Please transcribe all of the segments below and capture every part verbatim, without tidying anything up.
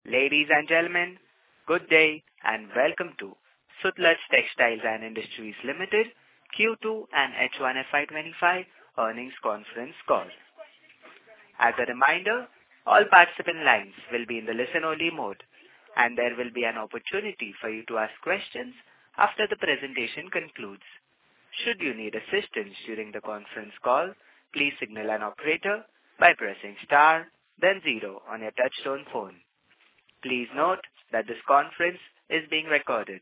Ladies and gentlemen, good day and welcome to Sutlej Textiles and Industries Limited Q two and H one F Y twenty-five earnings conference call. As a reminder, all participant lines will be in the listen-only mode, and there will be an opportunity for you to ask questions after the presentation concludes. Should you need assistance during the conference call, please signal an operator by pressing star, then zero on your touchtone phone. Please note that this conference is being recorded.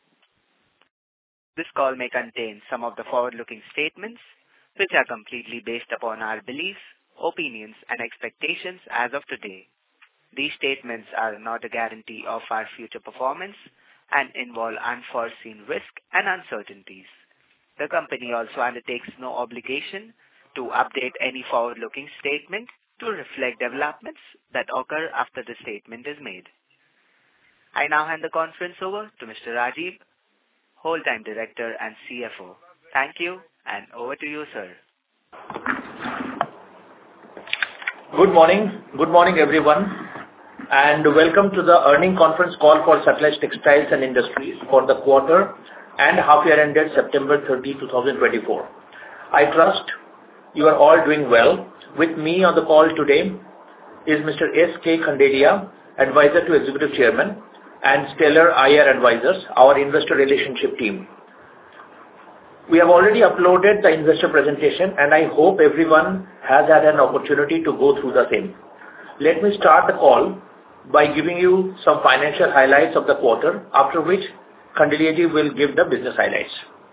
This call may contain some of the forward-looking statements, which are completely based upon our beliefs, opinions, and expectations as of today. These statements are not a guarantee of our future performance and involve unforeseen risks and uncertainties. The company also undertakes no obligation to update any forward-looking statement to reflect developments that occur after the statement is made. I now hand the conference over to Mister Rajiv, Whole-Time Director and C F O. Thank you, and over to you, sir. Good morning. Good morning, everyone, and welcome to the earnings conference call for Sutlej Textiles and Industries for the quarter and half year ended September thirtieth, twenty twenty-four. I trust you are all doing well. With me on the call today is Mister S K Khanderia, Advisor to Executive Chairman, and Stellar I R Advisors, our investor relationship team. We have already uploaded the investor presentation, and I hope everyone has had an opportunity to go through the same. Let me start the call by giving you some financial highlights of the quarter, after which Khanderia ji will give the business highlights.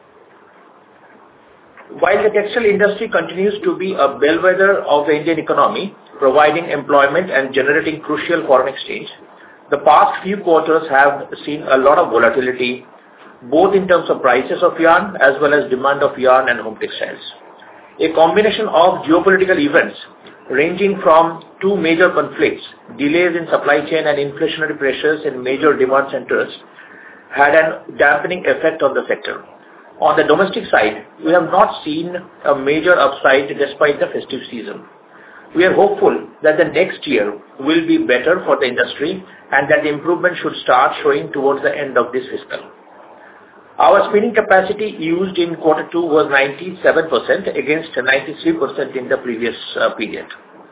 While the textile industry continues to be a bellwether of the Indian economy, providing employment and generating crucial foreign exchange, the past few quarters have seen a lot of volatility, both in terms of prices of yarn as well as demand of yarn and home textiles. A combination of geopolitical events ranging from two major conflicts, delays in supply chain and inflationary pressures in major demand centers had a dampening effect on the sector. On the domestic side, we have not seen a major upside despite the festive season. We are hopeful that the next year will be better for the industry and that the improvement should start showing towards the end of this fiscal. Our spinning capacity used in quarter two was ninety-seven percent against ninety-three percent in the previous uh, period.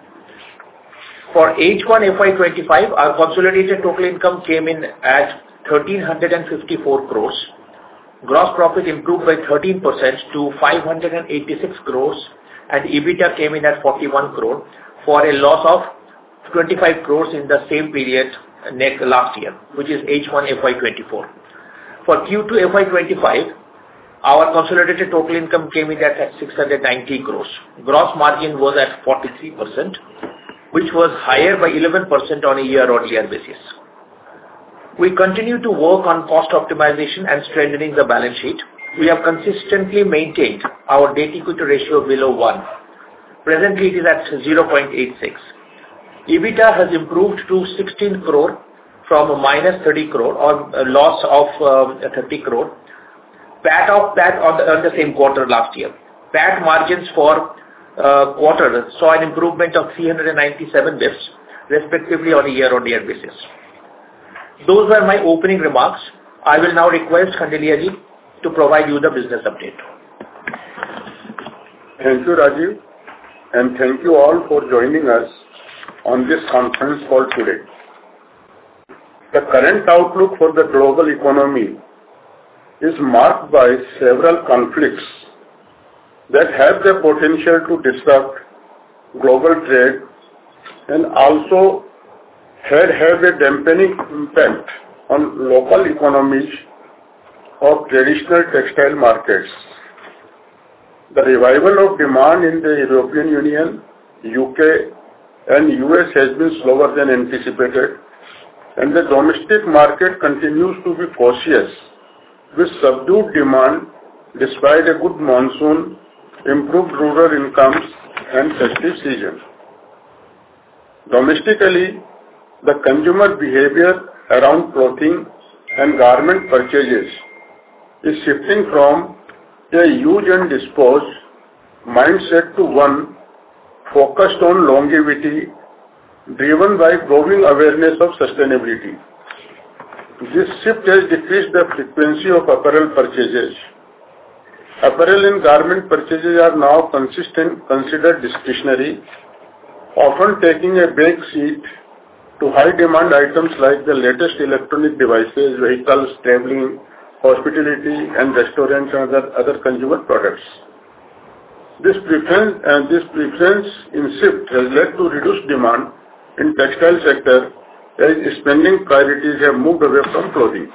For H one F Y twenty-five, our consolidated total income came in at one thousand three hundred fifty-four crores. Gross profit improved by thirteen percent to five hundred eighty-six crores, and EBITDA came in at forty-one crore for a loss of twenty-five crores in the same period next last year, which is H one F Y twenty-four. For Q two F Y twenty-five, our consolidated total income came in at six hundred ninety crores. Gross margin was at forty-three percent, which was higher by eleven percent on a year-on-year basis. We continue to work on cost optimization and strengthening the balance sheet. We have consistently maintained our debt-equity ratio below one. Presently, it is at zero point eight six. EBITDA has improved to sixteen crore from a minus thirty crore or a loss of uh, thirty crore. P A T of that on the, on the same quarter last year. P A T margins for uh, quarter saw an improvement of three hundred ninety-seven basis points, respectively on a year-on-year basis. Those were my opening remarks. I will now request Khanderia ji to provide you the business update. Thank you, Rajiv, and thank you all for joining us on this conference call today. The current outlook for the global economy is marked by several conflicts that have the potential to disrupt global trade and also had had a dampening impact on local economies of traditional textile markets. The revival of demand in the European Union, U K and U S has been slower than anticipated, and the domestic market continues to be cautious with subdued demand despite a good monsoon, improved rural incomes and festive season. Domestically, the consumer behavior around clothing and garment purchases is shifting from a use and dispose mindset to one focused on longevity, driven by growing awareness of sustainability. This shift has decreased the frequency of apparel purchases. Apparel and garment purchases are now consistent, considered discretionary, often taking a back seat to high-demand items like the latest electronic devices, vehicles, traveling, hospitality, and restaurants and other, other consumer products. This preference and this preference in shift has led to reduced demand in textile sector as spending priorities have moved away from clothing.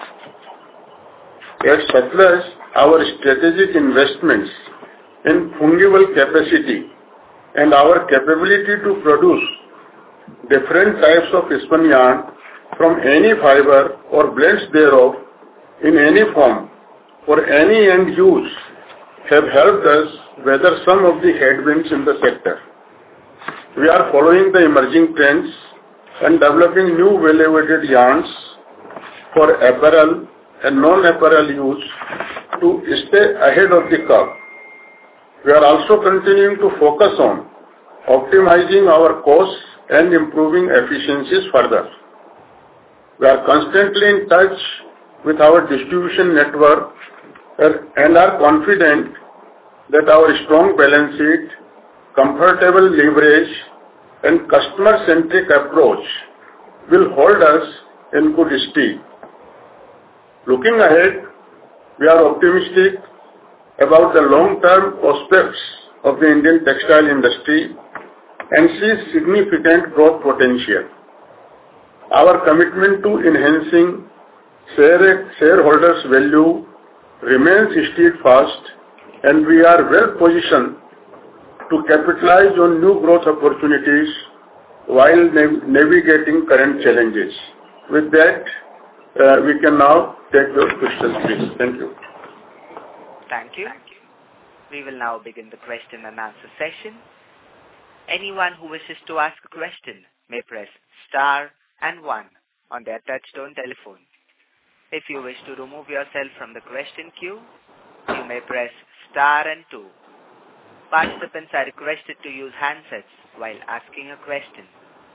At Surplus, our strategic investments in fungible capacity and our capability to produce different types of spun yarn from any fiber or blends thereof in any form for any end use have helped us weather some of the headwinds in the sector. We are following the emerging trends and developing new value-added yarns for apparel and non-apparel use to stay ahead of the curve. We are also continuing to focus on optimizing our costs and improving efficiencies further. We are constantly in touch with our distribution network and are confident that our strong balance sheet, comfortable leverage, and customer-centric approach will hold us in good stead. Looking ahead, we are optimistic about the long-term prospects of the Indian textile industry and see significant growth potential. Our commitment to enhancing share, shareholders' value remains steadfast, and we are well positioned to capitalize on new growth opportunities while nav- navigating current challenges. With that, uh, we can now take your questions, please. Thank you. Thank you. We will now begin the question and answer session. Anyone who wishes to ask a question may press star and one on their touchtone telephone. If you wish to remove yourself from the question queue, you may press star and two. Participants are requested to use handsets while asking a question.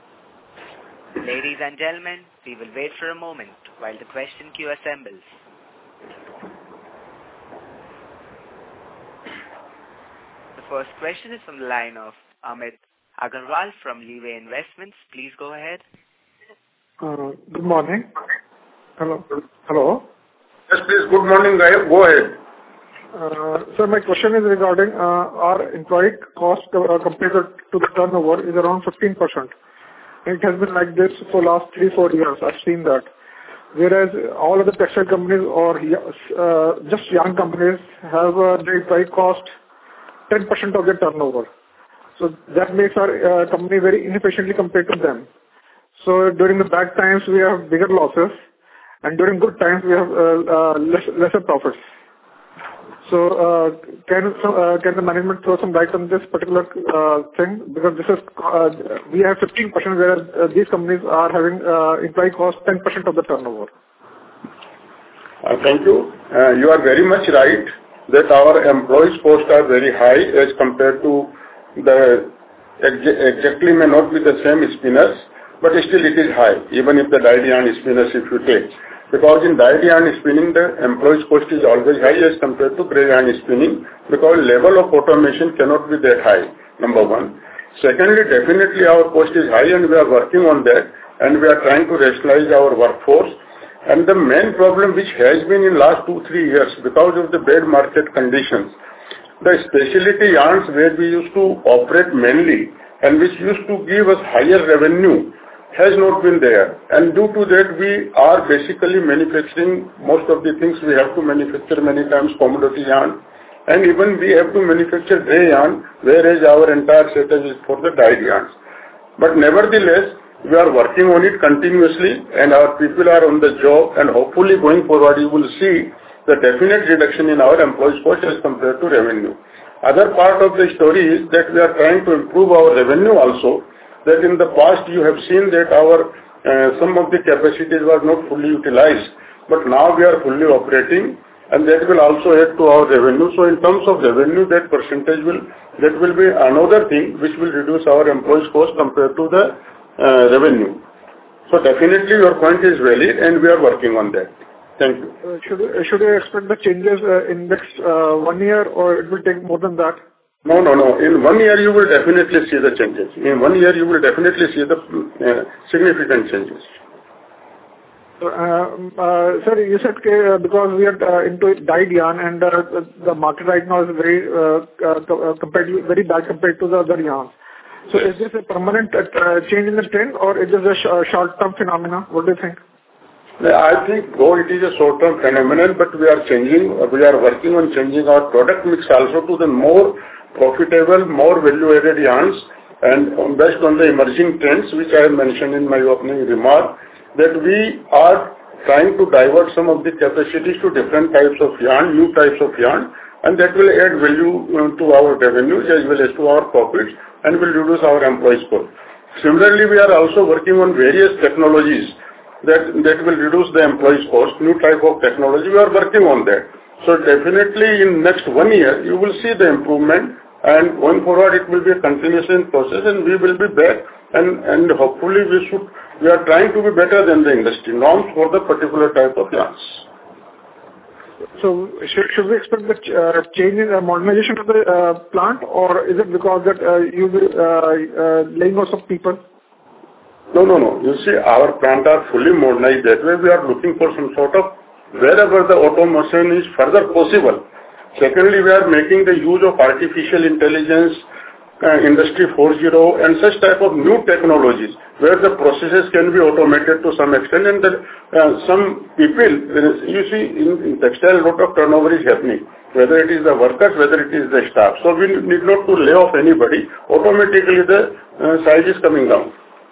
Ladies and gentlemen, we will wait for a moment while the question queue assembles. The first question is from the line of Amit Agarwal from Leeway Investments. Please go ahead. Uh, good morning. Hello. Hello. Yes, please. Good morning, Gaurav. Go ahead. Uh, sir, my question is regarding uh, our employee cost uh, compared to the turnover is around fifteen percent. It has been like this for last three, four years. I've seen that. Whereas all other textile companies or uh, just young companies have uh, the employee cost ten percent of their turnover. So that makes our uh, company very inefficiently compared to them. So during the bad times, we have bigger losses, and during good times, we have uh, uh, less, lesser profits. So uh, can uh, can the management throw some light on this particular uh, thing? Because this is uh, we have fifteen percent, whereas uh, these companies are having uh, employee cost ten percent of the turnover. Uh, thank you. Uh, you are very much right that our employees' costs are very high as compared to the ex- exactly may not be the same spinners, but still it is high, even if the dyed yarn spinners if you take. Because in dyed yarn spinning, the employee's cost is always high as compared to grey yarn spinning, because level of automation cannot be that high, number one. Secondly, definitely our cost is high and we are working on that, and we are trying to rationalize our workforce. And the main problem which has been in last two, three years, because of the bad market conditions, the specialty yarns where we used to operate mainly and which used to give us higher revenue has not been there. And due to that, we are basically manufacturing most of the things we have to manufacture many times commodity yarn. And even we have to manufacture grey yarn, whereas our entire setup is for the dyed yarns. But nevertheless, we are working on it continuously and our people are on the job, and hopefully going forward you will see the definite reduction in our employees' cost as compared to revenue. Other part of the story is that we are trying to improve our revenue also, that in the past you have seen that our uh, some of the capacities were not fully utilized, but now we are fully operating, and that will also add to our revenue. So in terms of revenue, that percentage will, that will be another thing which will reduce our employees' cost compared to the uh, revenue. So definitely your point is valid, and we are working on that. Thank you. Uh, should should we expect the changes uh, in next uh, one year, or it will take more than that? No, no, no. In one year, you will definitely see the changes. In one year, you will definitely see the uh, significant changes. Uh, uh, sir, you said uh, because we are uh, into dyed yarn, and uh, the market right now is very uh, uh, compared to, very bad compared to the other yarns. So, is this a permanent uh, change in the trend, or is this a sh- short-term phenomena? What do you think? I think though it is a short-term phenomenon, but we are changing. We are working on changing our product mix also to the more profitable, more value-added yarns, and based on the emerging trends, which I have mentioned in my opening remark, that we are trying to divert some of the capacities to different types of yarn, new types of yarn, and that will add value uh, to our revenues as well as to our profits, and will reduce our employees' cost. Similarly, we are also working on various technologies that, that will reduce the employees' cost, new type of technology. We are working on that. So definitely in next one year, you will see the improvement, and going forward, it will be a continuous process, and we will be back, and, and hopefully we should, we are trying to be better than the industry norms for the particular type of yarns. So should, should we expect the uh, change in uh, modernization of the uh, plant, or is it because that uh, you will uh, uh, laying off some people? No, no, no. You see, our plant are fully modernized. That way, we are looking for some sort of wherever the automation is further possible. Secondly, we are making the use of artificial intelligence, uh, Industry four point oh, and such type of new technologies where the processes can be automated to some extent, and that uh, some people, you see, in, in textile, a lot of turnover is happening, whether it is the workers, whether it is the staff. So we need not to lay off anybody. Automatically, the uh, size is coming down.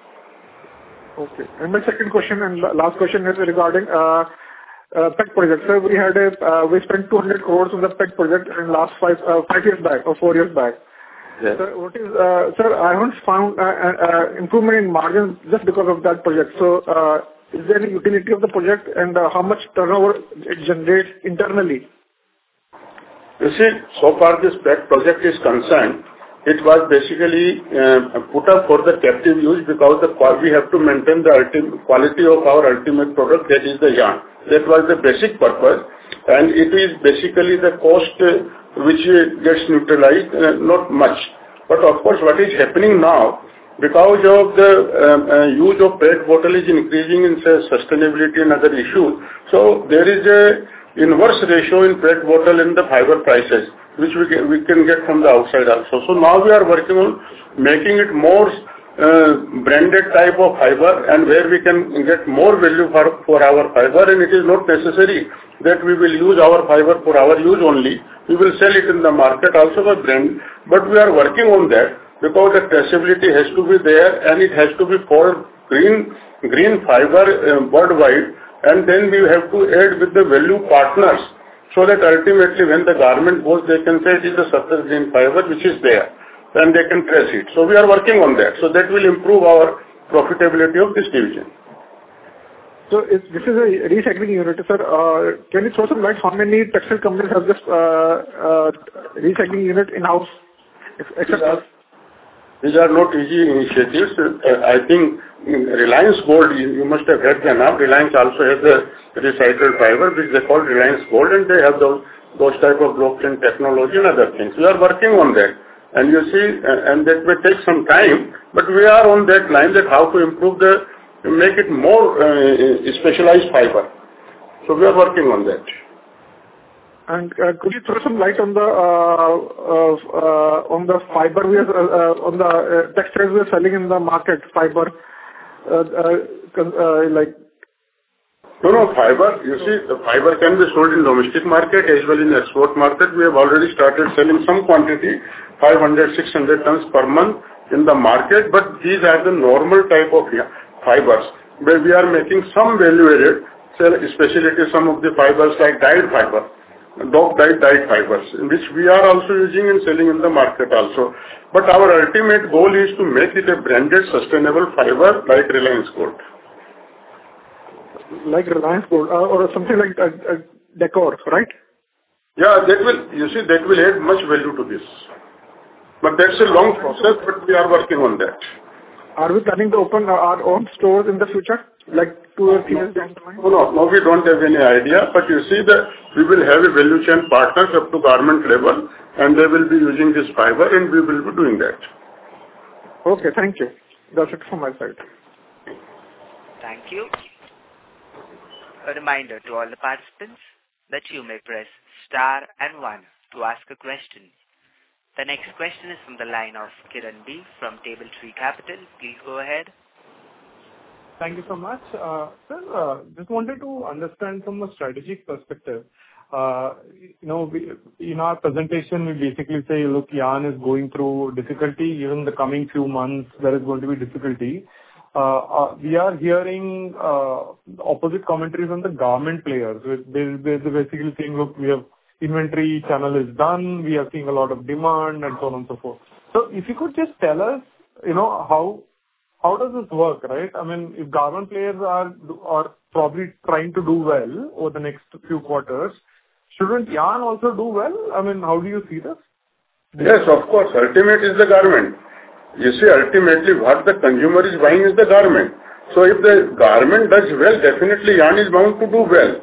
Okay. And my second question and last question is regarding uh, uh, P E T project. Sir, we had a uh, we spent two hundred crores on the P E T project in last five uh, five years back or four years back. Yes. Sir, what is uh, sir? I haven't found uh, uh, improvement in margins just because of that project. So, uh, is there any utility of the project, and uh, how much turnover it generates internally? You see, so far this P E T project is concerned, it was basically uh, put up for the captive use because the we have to maintain the ultimate quality of our ultimate product, that is the yarn. That was the basic purpose, and it is basically the cost uh, which uh, gets neutralized, uh, not much. But of course, what is happening now, because of the um, uh, use of P E T bottle is increasing in say, sustainability and other issues, so there is a inverse ratio in P E T bottle in the fiber prices, which we can, we can get from the outside also. So now we are working on making it more uh, branded type of fiber, and where we can get more value for, for our fiber, and it is not necessary that we will use our fiber for our use only. We will sell it in the market also by brand, but we are working on that because the traceability has to be there, and it has to be for green, green fiber uh, worldwide, and then we have to add with the value partners, so that ultimately when the garment goes, they can say it is a surplus green fiber which is there, and they can trace it. So we are working on that. So that will improve our profitability of this division. So is, this is a recycling unit, sir. Uh, can you throw some light how many textile companies have this uh, uh, recycling unit in-house? Except us? These are not easy initiatives. Uh, I think Reliance Gold, you, you must have heard the name. Reliance also has the recycled fiber, which they call Reliance Gold, and they have those, those type of blockchain technology and other things. We are working on that. And you see, uh, and that may take some time, but we are on that line that how to improve the, make it more uh, specialized fiber. So we are working on that. And uh, could you throw some light on the uh, uh, uh, on the fiber we are uh, uh, on the uh, textiles we are selling in the market fiber, uh, uh, uh, like. No, no, fiber, you see, the fiber can be sold in domestic market as well in export market. We have already started selling some quantity, five hundred, six hundred tons per month in the market, but these are the normal type of fibers, where we are making some value added, especially some of the fibers like dyed fiber, dog dyed dyed fibers, which we are also using and selling in the market also. But our ultimate goal is to make it a branded, sustainable fiber like Reliance Gold. Like Reliance Gold, uh, or something like a, a decor, right? Yeah, that will, you see, that will add much value to this. But that's a long process, but we are working on that. Are we planning to open our own stores in the future, like two or three years down the line? No, no, no, we don't have any idea, but you see that we will have a value chain partners up to garment level, and they will be using this fiber, and we will be doing that. Okay, thank you. That's it from my side. Thank you. A reminder to all the participants that you may press star and one to ask a question. The next question is from the line of Kiran B from Table Tree Capital. Please go ahead. Thank you so much. Uh, sir, uh, just wanted to understand from a strategic perspective. Uh, you know, we, in our presentation, we basically say, look, yarn is going through difficulty. Even the coming few months, there is going to be difficulty. Uh, uh, we are hearing uh, opposite commentaries on the garment players. They're, they're basically saying, look, we have inventory channel is done, we are seeing a lot of demand, and so on and so forth. So if you could just tell us, you know, how how does this work, right? I mean, if garment players are are probably trying to do well over the next few quarters, shouldn't yarn also do well? I mean, how do you see this? Yes, of course. Ultimate is the garment. You see, ultimately what the consumer is buying is the garment. So if the garment does well, definitely yarn is bound to do well.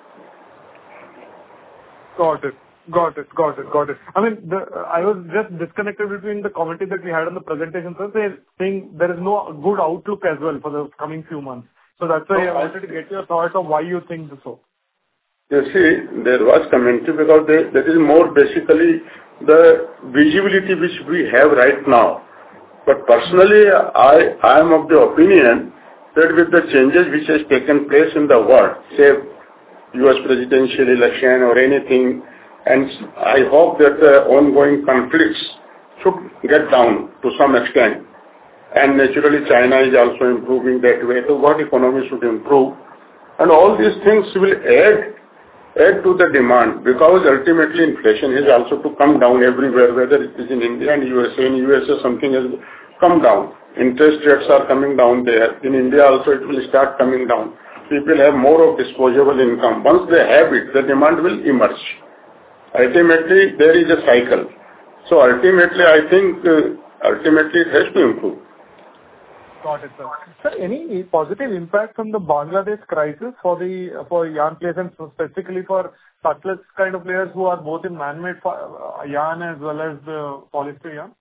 Got it. Got it. Got it. Got it. I mean, the, I was just disconnected between the commentary that we had on the presentation. So they're saying there is no good outlook as well for the coming few months. So that's why I wanted to get your thoughts of why you think this so. You see, there was commentary because they, that is more basically the visibility which we have right now. But personally, I, I am of the opinion that with the changes which has taken place in the world, say U S presidential election or anything, and I hope that the ongoing conflicts should get down to some extent. And naturally, China is also improving that way. So what economy should improve? And all these things will add add to the demand, because ultimately inflation is also to come down everywhere, whether it is in India and U S A. In U S A, something has come down. Interest rates are coming down there. In India also, it will start coming down. People have more of disposable income. Once they have it, the demand will emerge. Ultimately, there is a cycle. So ultimately, I think, uh, ultimately it has to improve. Got it, sir. Sir, any positive impact from the Bangladesh crisis for the for yarn players and specifically for Sutlets kind of players who are both in man-made yarn as well as the polyester yarn?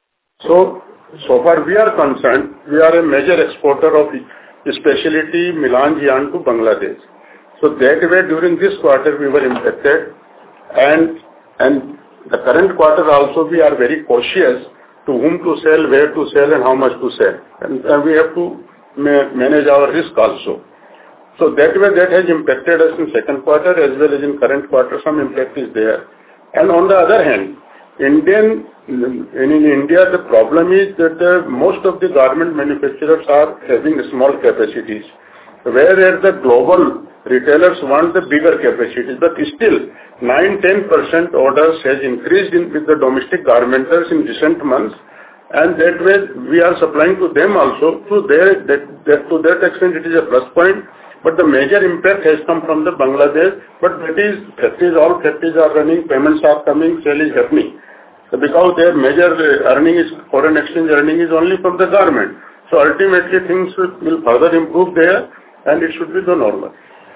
So, so far we are concerned, we are a major exporter of specialty melange yarn to Bangladesh. So that way during this quarter we were impacted, and and the current quarter also we are very cautious to whom to sell, where to sell and how much to sell. And, and we have to ma manage our risk also. So that way that has impacted us in second quarter as well as in current quarter, some impact is there. And on the other hand, Indian, in, in India the problem is that uh, most of the garment manufacturers are having small capacities, whereas the global retailers want the bigger capacities. But still, nine to ten percent orders has increased in, with the domestic garmenters in recent months, and that way we are supplying to them also. To their, that, that, to that extent it is a plus point, but the major impact has come from the Bangladesh, but that is, factories, all factories are running, payments are coming, sale is happening. So because their major earning is, foreign exchange earning is only from the garment. So ultimately things will further improve there, and it should be the normal.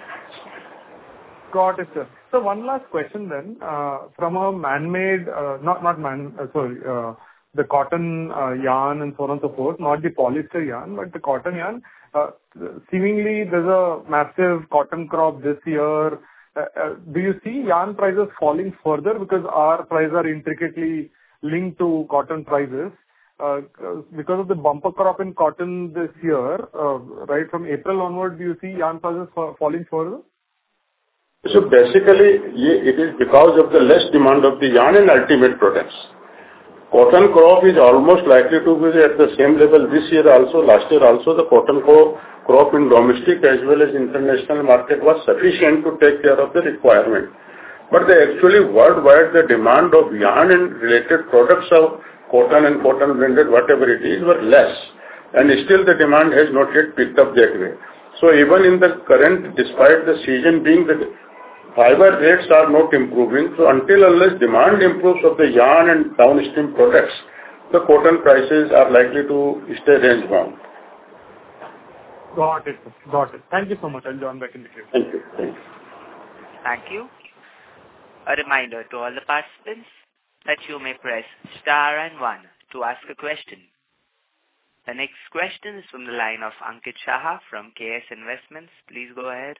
Got it, sir. So one last question then, uh, from a man-made, uh, not not man, uh, sorry, uh, the cotton uh, yarn and so on and so forth, not the polyester yarn, but the cotton yarn. Uh, seemingly, there's a massive cotton crop this year. Uh, uh, do you see yarn prices falling further because our prices are intricately linked to cotton prices? Uh, because of the bumper crop in cotton this year, uh, right from April onward, do you see yarn prices fa falling further? So basically, it is because of the less demand of the yarn and ultimate products. Cotton crop is almost likely to be at the same level this year also. Last year also, the cotton crop in domestic as well as international market was sufficient to take care of the requirement. But the actually worldwide, the demand of yarn and related products of cotton and cotton blended, whatever it is, were less. And still the demand has not yet picked up that way. So even in the current, despite the season being the fiber rates are not improving, so until unless demand improves of the yarn and downstream products, the cotton prices are likely to stay range bound. Got it. Got it. Thank you so much. I'll join back in the queue. Thank you. Thank you. Thank you. A reminder to all the participants that you may press star and one to ask a question. The next question is from the line of Ankit Shah from K S Investments. Please go ahead.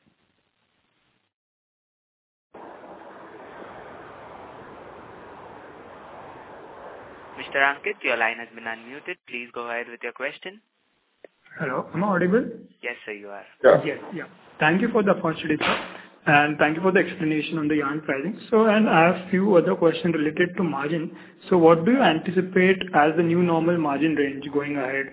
Mister Ankit, your line has been unmuted. Please go ahead with your question. Hello, am I audible? Yes, sir, you are. Yeah. Yes, yeah. Thank you for the opportunity, sir, and thank you for the explanation on the yarn pricing. So, and I have few other questions related to margin. So, what do you anticipate as the new normal margin range going ahead?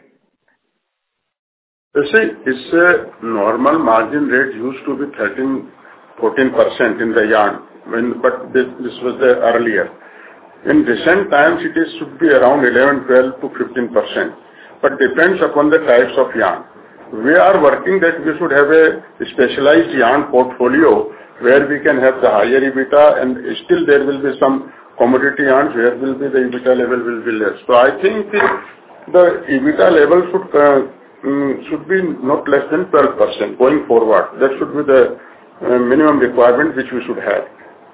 You see, it's a normal margin rate used to be thirteen, fourteen percent in the yarn, when, but this, this was the earlier. In recent times, it is should be around eleven, twelve to fifteen percent, but depends upon the types of yarn. We are working that we should have a specialized yarn portfolio where we can have the higher EBITDA, and still there will be some commodity yarns where will be the EBITDA level will be less. So I think the, the EBITDA level should uh, um, should be not less than twelve percent going forward. That should be the uh, minimum requirement which we should have.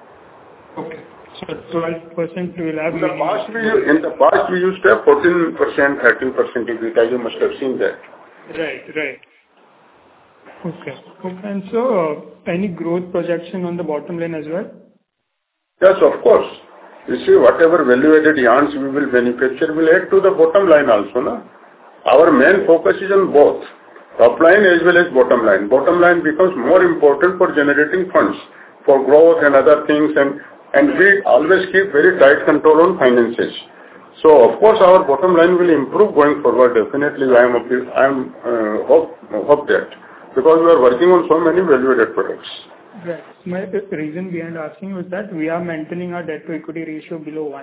Okay. So twelve percent will have... In the past, we, in the past we used to have fourteen percent, thirteen percent EBITDA. You must have seen that. Right, right. Okay. Okay. And so, uh, any growth projection on the bottom line as well? Yes, of course. You see, whatever value-added yarns we will manufacture will add to the bottom line also, no? Our main focus is on both top line as well as bottom line. Bottom line becomes more important for generating funds for growth and other things, and and we always keep very tight control on finances. So of course our bottom line will improve going forward. Definitely, I am I am uh, hope hope that, because we are working on so many value-added products. Right. My reason behind asking was that we are maintaining our debt to equity ratio below one.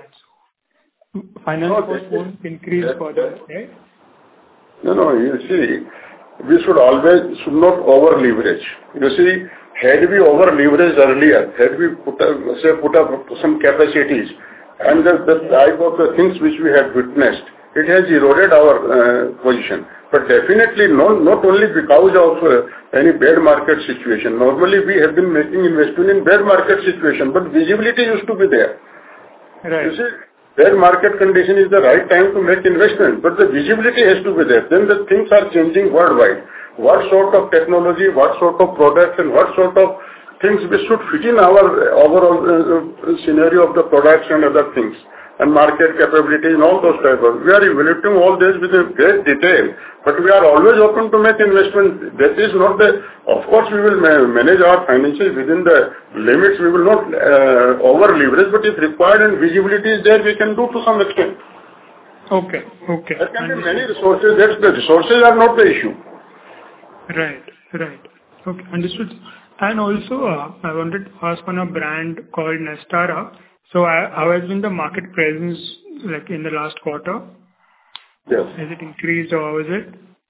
So finance No, cost that- won't increase that- further, right? No, no, you see, we should always, should not over-leverage. You see, had we over-leveraged earlier, had we put up, say, put up some capacities, and the, the type of the things which we have witnessed, it has eroded our uh, position. But definitely not, not only because of uh, any bad market situation. Normally we have been making investment in bad market situation, but visibility used to be there. Right. You see, bad market condition is the right time to make investment, but the visibility has to be there. Then the things are changing worldwide. What sort of technology, what sort of products, and what sort of things we should fit in our overall uh, scenario of the products and other things, and market capability and all those type of. We are evaluating all this with a great detail, but we are always open to make investment. That is not the. Of course, we will ma- manage our finances within the limits. We will not uh, over leverage, but if required and visibility is there, we can do to some extent. Okay. Okay. There can be many resources. That's the resources are not the issue. Right. Right. Okay. Understood. And also, uh, I wanted to ask on a brand called Nestara. So, uh, how has been the market presence like in the last quarter? Yes. Has it increased or how is it?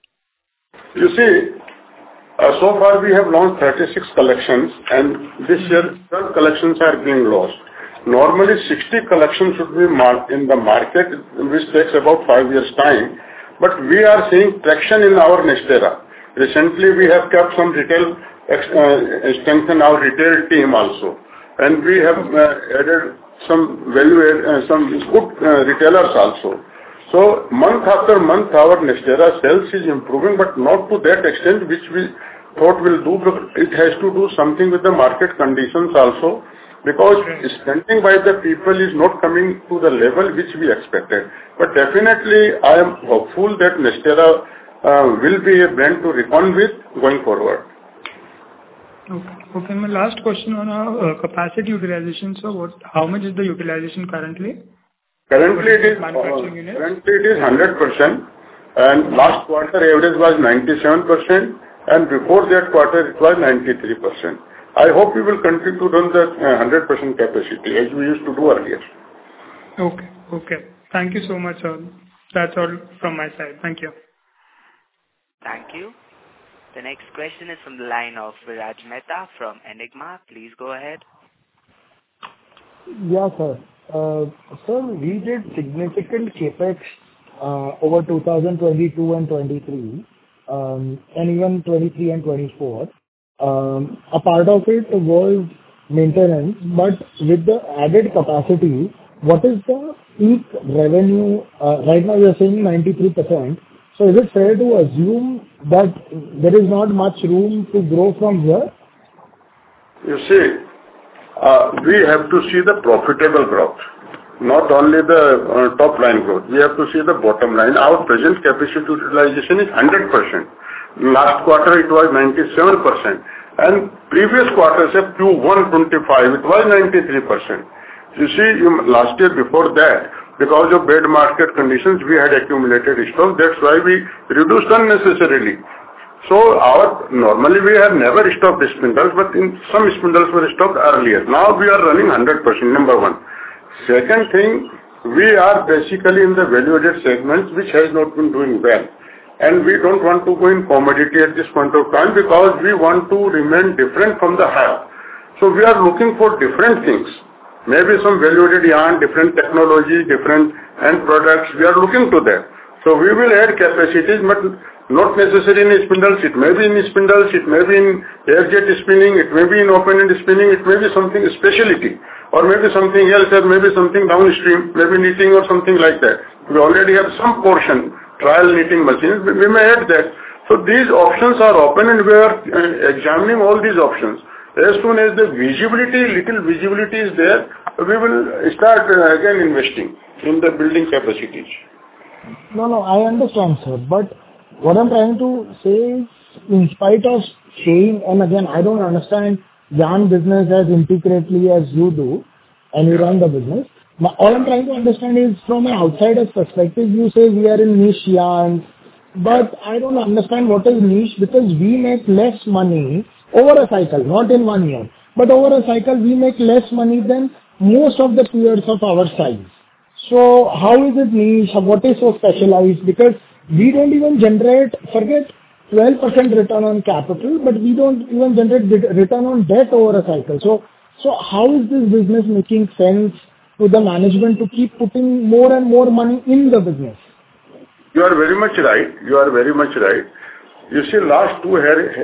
You see, uh, so far we have launched thirty-six collections, and this year twelve collections are being launched. Normally sixty collections should be mar- in the market, which takes about five years time. But we are seeing traction in our Nestara. Recently we have kept some retail, uh, strengthen our retail team also. And we have uh, added some value, uh, some good uh, retailers also. So month after month our Nestara sales is improving, but not to that extent which we thought will do. It has to do something with the market conditions also, because spending by the people is not coming to the level which we expected. But definitely I am hopeful that Nestara uh, will be a brand to reckon with going forward. Okay. Okay. My last question on our uh, capacity utilization. So, what? How much is the utilization currently? Currently it is uh, manufacturing units? currently it is one hundred percent, and last quarter average was ninety-seven percent, and before that quarter it was ninety-three percent. I hope we will continue to run the uh, one hundred percent capacity as we used to do earlier. Okay. Okay. Thank you so much, sir. That's all from my side. Thank you. Thank you. The next question is from the line of Viraj Mehta from Enigma. Please go ahead. Yeah, sir. Uh, Sir, we did significant CapEx uh, over two thousand twenty-two and twenty-three, um, and even twenty-three and twenty-four. Um, A part of it was maintenance, but with the added capacity, what is the peak revenue? uh, Right now you're saying ninety-three percent. So is it fair to assume that there is not much room to grow from here? You see, uh, we have to see the profitable growth, not only the uh, top line growth. We have to see the bottom line. Our present capacity utilization is one hundred percent. Last quarter it was ninety-seven percent. And previous quarters of Q one twenty-five, it was ninety-three percent. You see, last year before that, because of bad market conditions, we had accumulated stock. That's why we reduced unnecessarily. So our, normally we have never stopped spindles, but in some spindles were stopped earlier. Now we are running one hundred percent, number one. Second thing, we are basically in the value-added segments, which has not been doing well. And we don't want to go in commodity at this point of time because we want to remain different from the higher. So we are looking for different things. Maybe some value-added yarn, different technology, different end products. We are looking to that. So we will add capacities, but not necessarily in spindles. It may be in spindles, it may be in air jet spinning, it may be in open-end spinning, it may be something specialty, or maybe something else, or maybe something downstream, maybe knitting or something like that. We already have some portion. Trial knitting machines, we may add that. So these options are open and we are uh, examining all these options. As soon as the visibility, little visibility is there, we will start uh, again investing in the building capacities. No, no, I understand, sir. But what I'm trying to say is, in spite of saying, and again, I don't understand yarn business as intricately as you do, and you run the business. All I'm trying to understand is from an outsider's perspective, you say we are in niche yarns, but I don't understand what is niche because we make less money over a cycle, not in one year, but over a cycle we make less money than most of the peers of our size. So how is it niche? What is so specialized? Because we don't even generate, forget twelve percent return on capital, but we don't even generate return on debt over a cycle. So, so how is this business making sense to the management to keep putting more and more money in the business? You are very much right. You are very much right. You see, last two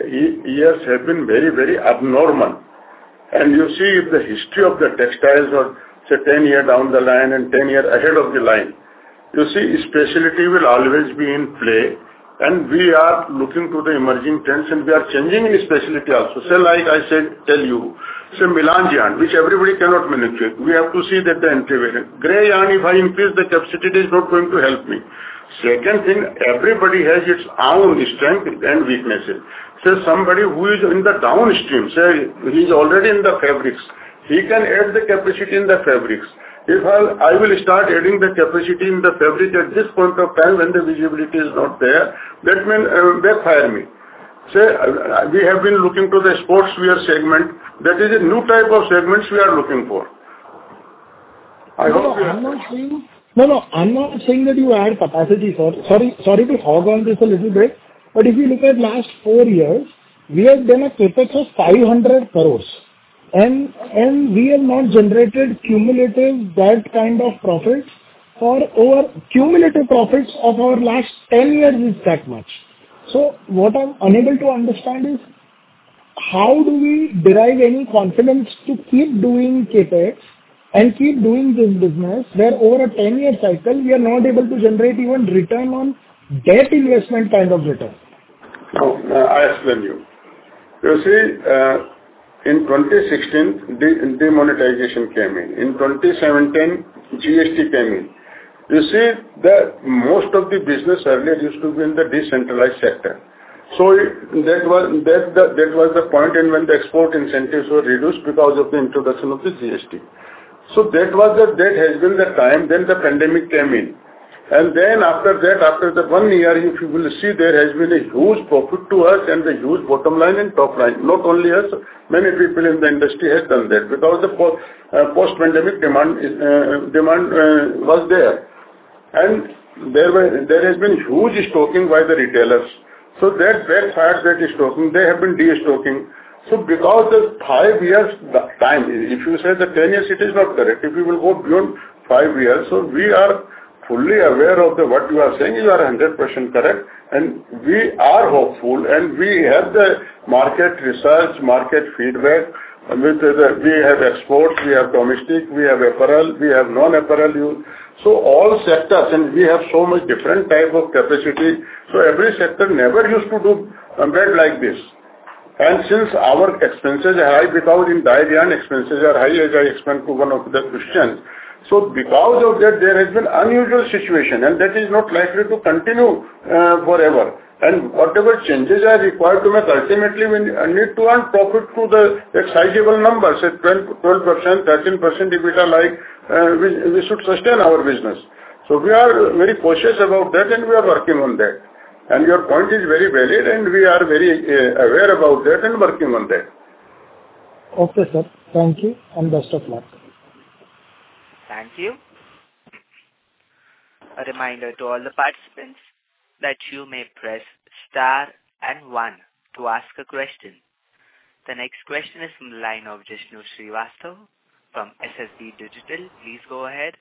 years have been very, very abnormal. And you see, if the history of the textiles or say ten years down the line and ten years ahead of the line, you see, specialty will always be in play. And we are looking to the emerging trends and we are changing in specialty also. So like I said, tell you, say Milan yarn, which everybody cannot manufacture. We have to see that the entry variant. Grey yarn, if I increase the capacity, it is not going to help me. Second thing, everybody has its own strength and weaknesses. Say somebody who is in the downstream, say he is already in the fabrics, he can add the capacity in the fabrics. If I, I will start adding the capacity in the fabric at this point of time when the visibility is not there, that may uh, backfire me. Say, uh, we have been looking to the sportswear segment. That is a new type of segments we are looking for. I no, hope no, I'm not saying, no, no, I'm not saying that you add capacity, sir. Sorry, sorry to hog on this a little bit, but if you look at last four years, we have done a capex of five hundred crores. And and we have not generated cumulative that kind of profits for over cumulative profits of our last ten years is that much. So what I'm unable to understand is how do we derive any confidence to keep doing CapEx and keep doing this business where over a ten-year cycle we are not able to generate even return on debt investment kind of return. Now, uh, I explain you. You see, uh, in twenty sixteen, de- demonetization came in. In twenty seventeen, G S T came in. You see, the most of the business earlier used to be in the decentralized sector. So it, that was that the, that was the point in when the export incentives were reduced because of the introduction of the G S T. So that was the that has been the time. Then the pandemic came in. And then after that, after the one year, if you will see, there has been a huge profit to us and a huge bottom line and top line. Not only us, many people in the industry have done that because the po- uh, post-pandemic demand is, uh, demand uh, was there. And there were there has been huge stocking by the retailers. So that backfired that stocking. They have been de-stocking. So because the five years time, if you say the ten years, it is not correct. If you will go beyond five years, so we are fully aware of the what you are saying. You are one hundred percent correct, and we are hopeful, and we have the market research, market feedback. With the, we have exports, we have domestic, we have apparel, we have non-apparel use. So all sectors, and we have so much different type of capacity. So every sector never used to do a bed like this. And since our expenses are high, because in dyed yarn expenses are high, as I explained to one of the questions. So because of that, there has been unusual situation, and that is not likely to continue uh, forever. And whatever changes are required to make, ultimately we need to earn profit to the sizable numbers, at twelve percent, thirteen percent EBITDA, like uh, we, we should sustain our business. So we are very cautious about that, and we are working on that. And your point is very valid, and we are very uh, aware about that and working on that. Okay, sir. Thank you, and best of luck. Thank you. A reminder to all the participants that you may press star and one to ask a question. The next question is from the line of Jishnu Srivastava from S S B Digital. Please go ahead.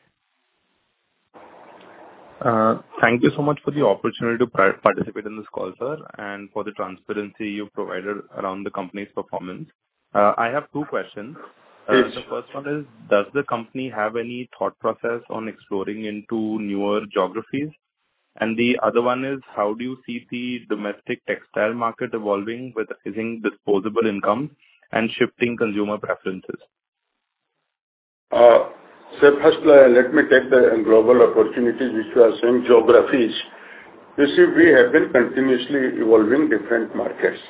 Uh, thank you so much for the opportunity to participate in this call, sir, and for the transparency you provided around the company's performance. Uh, I have two questions. Uh, yes. The first one is, does the company have any thought process on exploring into newer geographies? And the other one is, how do you see the domestic textile market evolving with rising disposable income and shifting consumer preferences? Uh, so first, uh, let me take the global opportunities which you are saying, geographies. You see, we have been continuously evolving different markets.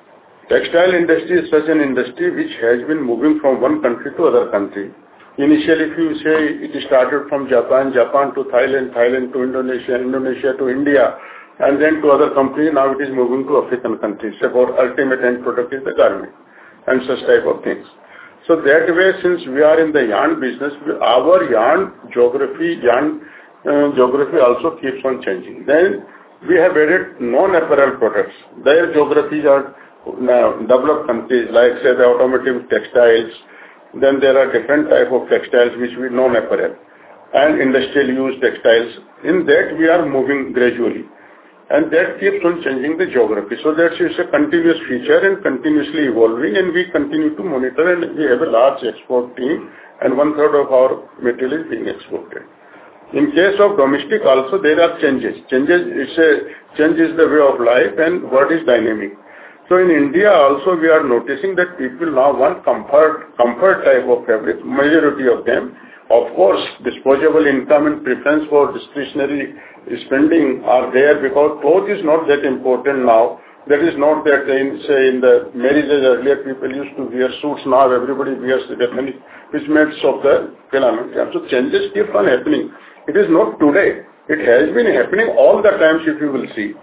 Textile industry is such an industry which has been moving from one country to other country. Initially, if you say it started from Japan, Japan to Thailand, Thailand to Indonesia, Indonesia to India, and then to other countries, now it is moving to African countries. So our ultimate end product is the garment and such type of things. So that way, since we are in the yarn business, our yarn geography, yarn uh, geography also keeps on changing. Then we have added non-apparel products. Their geographies are now developed countries, like say the automotive textiles. Then there are different type of textiles which we non-apparel and industrial use textiles. In that we are moving gradually, and that keeps on changing the geography. So that is a continuous feature and continuously evolving, and we continue to monitor, and we have a large export team, and one third of our material is being exported. In case of domestic also, there are changes. Changes, it's a change is the way of life, and what is dynamic. So in India also we are noticing that people now want comfort, comfort type of fabric, majority of them. Of course, disposable income and preference for discretionary spending are there, because clothes is not that important now. That is not that in, say, in the marriages earlier people used to wear suits, now everybody wears the ethnic which makes of the filament. So changes keep on happening. It is not today. It has been happening all the times, if you will see.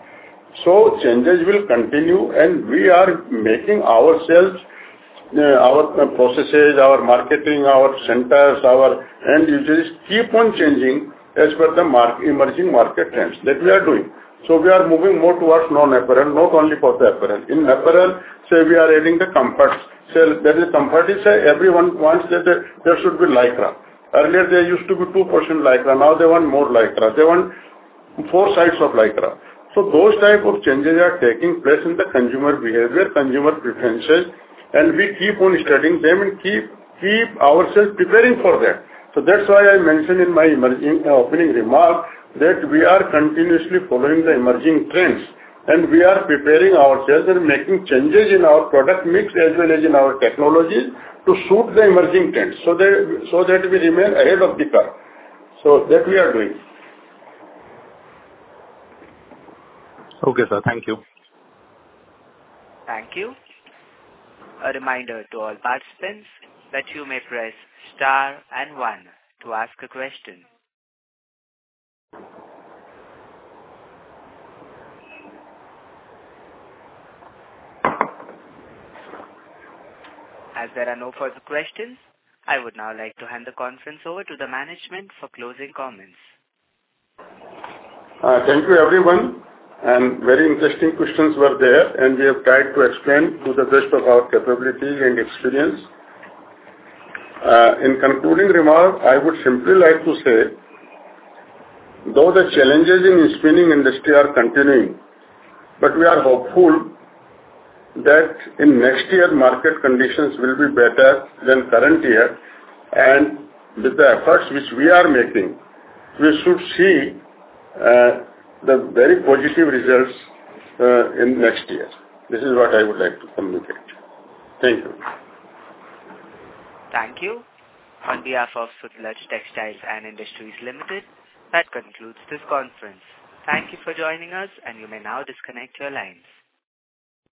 So changes will continue, and we are making ourselves, uh, our processes, our marketing, our centers, our end users keep on changing as per the mar- emerging market trends that we are doing. So we are moving more towards non-apparel, not only for the apparel. In apparel, say we are adding the comforts. Say there is comfort, is say everyone wants that there, there should be lycra. Earlier there used to be two percent lycra, now they want more lycra. They want four sides of lycra. So those type of changes are taking place in the consumer behavior, consumer preferences, and we keep on studying them and keep keep ourselves preparing for that. So that's why I mentioned in my emerging uh, opening remark that we are continuously following the emerging trends, and we are preparing ourselves and making changes in our product mix as well as in our technologies to suit the emerging trends, so that so that we remain ahead of the curve. So that we are doing. Okay, sir. Thank you. Thank you. A reminder to all participants that you may press star and one to ask a question. As there are no further questions, I would now like to hand the conference over to the management for closing comments. Uh, thank you everyone and very interesting questions were there, and we have tried to explain to the best of our capability and experience. Uh, in concluding remark, I would simply like to say, though the challenges in spinning industry are continuing, but we are hopeful that in next year market conditions will be better than current year, and with the efforts which we are making, we should see uh, the very positive results uh, in next year. This is what I would like to communicate. Thank you. Thank you. On behalf of Sutlej Textiles and Industries Limited, that concludes this conference. Thank you for joining us, and you may now disconnect your lines.